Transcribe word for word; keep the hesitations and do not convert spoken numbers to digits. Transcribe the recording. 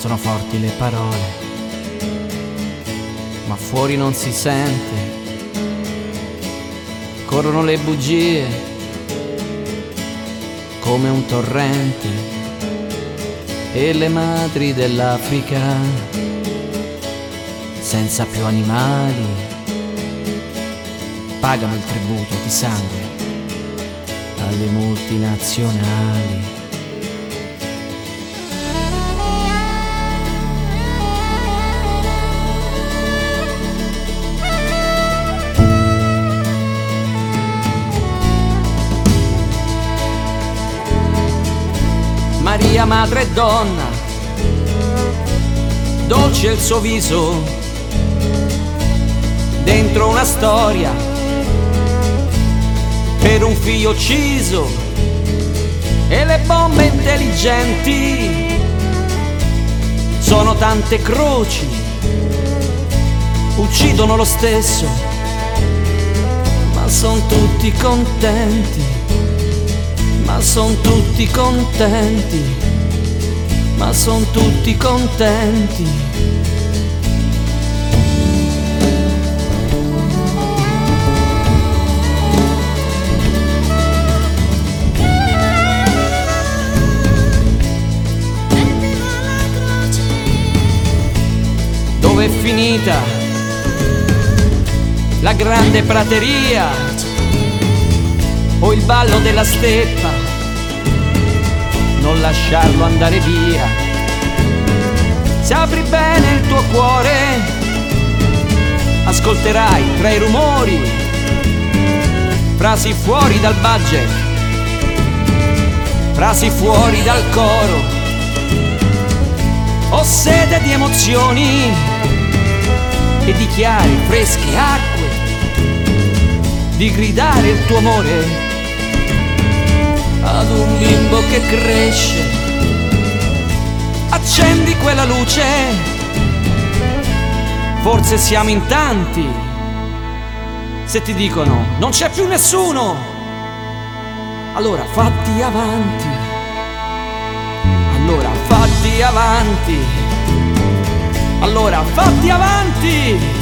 sono forti le parole, ma fuori non si sente. Corrono le bugie come un torrente e le madri dell'Africa, senza più animali, pagano il tributo di sangue alle multinazionali. Maria, madre e donna, dolce il suo viso, dentro una storia per un figlio ucciso, e le bombe intelligenti sono tante croci, uccidono lo stesso, ma son tutti contenti. Ma son tutti contenti, ma son tutti contenti. Dove è finita la grande prateria o il ballo della steppa? Non lasciarlo andare via. Se apri bene il tuo cuore, ascolterai tra i rumori frasi fuori dal budget, frasi fuori dal coro. Ho sete di emozioni e di chiare, fresche acque, di gridare il tuo amore ad un bimbo che cresce. Accendi quella luce, forse siamo in tanti. Se ti dicono non c'è più nessuno, allora fatti avanti, allora fatti avanti, allora fatti avanti.